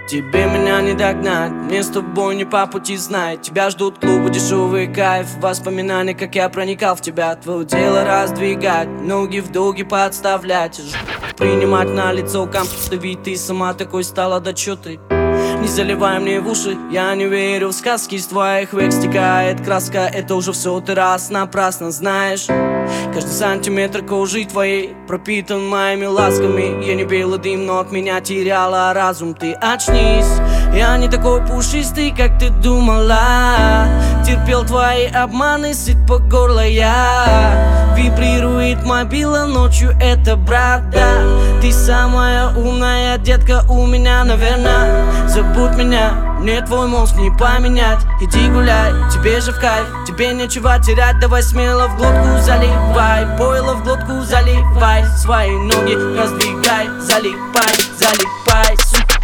Тебе меня не догнать, мне с тобой не по пути, знай. Тебя ждут клубы, дешевый кайф, воспоминания, как я проникал в тебя. Твое дело раздвигать, ноги в долги подставлять, принимать на лицо комфорт, ведь ты сама такой стала, да чё ты? Не заливай мне в уши, я не верю в сказки. Из твоих век стекает краска, это уже в сотый раз напрасно, знаешь. Каждый сантиметр кожи твоей пропитан моими ласками. Я не белый дым, но от меня теряла разум. Ты очнись, я не такой пушистый, как ты думала. Терпел твои обманы, сыт по горло я. Вибрирует мобила ночью, это правда. Ты самая умная детка у меня, наверное. Забудь меня, мне твой мозг не поменять. Иди гуляй, тебе же в кайф, тебе нечего терять. Давай смело в глотку заливай, пойло в глотку заливай. Свои ноги раздвигай, залипай, залипай, сука.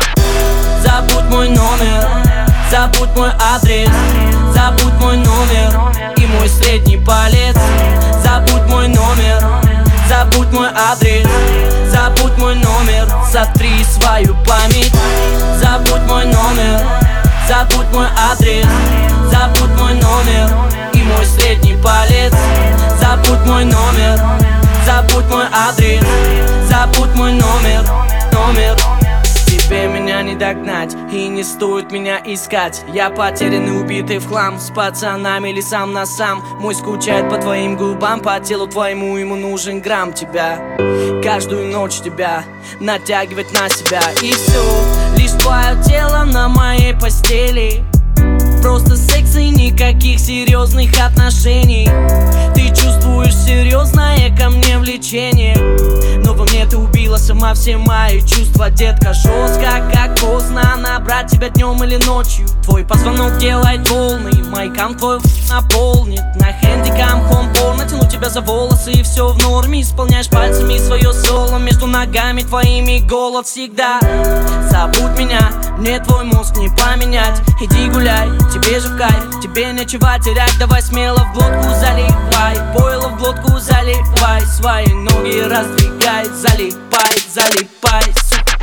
Забудь мой номер, забудь мой адрес, забудь мой номер и мой средний палец. Забудь мой номер, забудь мой адрес, забудь мой номер, сотри свою память. Забудь мой номер, забудь мой адрес, забудь мой номер и мой средний палец. Забудь мой номер, забудь мой адрес, забудь мой номер, номер. Тебе меня не догнать, и не стоит меня искать. Я потерянный, убитый в хлам, с пацанами или сам на сам. Мой скучает по твоим губам, по телу твоему ему нужен грамм тебя. Каждую ночь тебя натягивать на себя. И все, лишь твое тело на моей постели. Просто секс и никаких серьезных отношений. Ты чувствуешь серьезное ко мне влечение, но во мне ты убила сама все мои чувства, детка. Жестко, как поздно набрать тебя днем или ночью. Твой позвонок делает волны, майкам твой наполнит. На хэндикам хом-пор натяну тебя за волосы, и все в норме. Исполняешь пальцами свое соло, между ногами твоими голод всегда. Забудь меня, мне твой мозг не поменять. Иди гуляй, тебе же в кайф, тебе нечего терять. Давай смело в глотку заливай, пойло в глотку заливай. Свои ноги раздвигай, залипай, залипай, сука.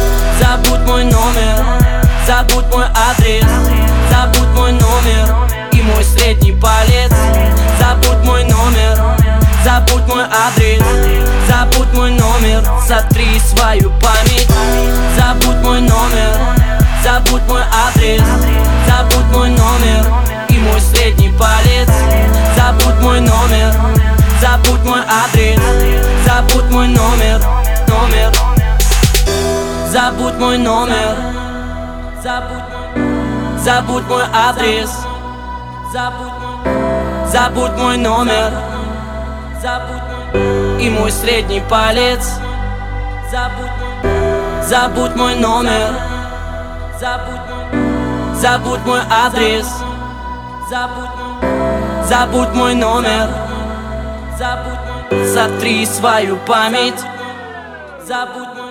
Забудь мой номер, забудь мой адрес, забудь мой номер и мой средний палец. Забудь мой номер, забудь мой адрес, забудь мой номер, сотри свою память. Забудь мой номер, забудь мой адрес, забудь мой номер и мой средний палец. Забудь мой номер, забудь мой адрес, забудь мой номер, номер. Забудь мой номер, забудь мой адрес, забудь мой номер и мой средний палец. Забудь мой номер, забудь мой адрес, забудь мой номер, сотри свою память. Забудь мой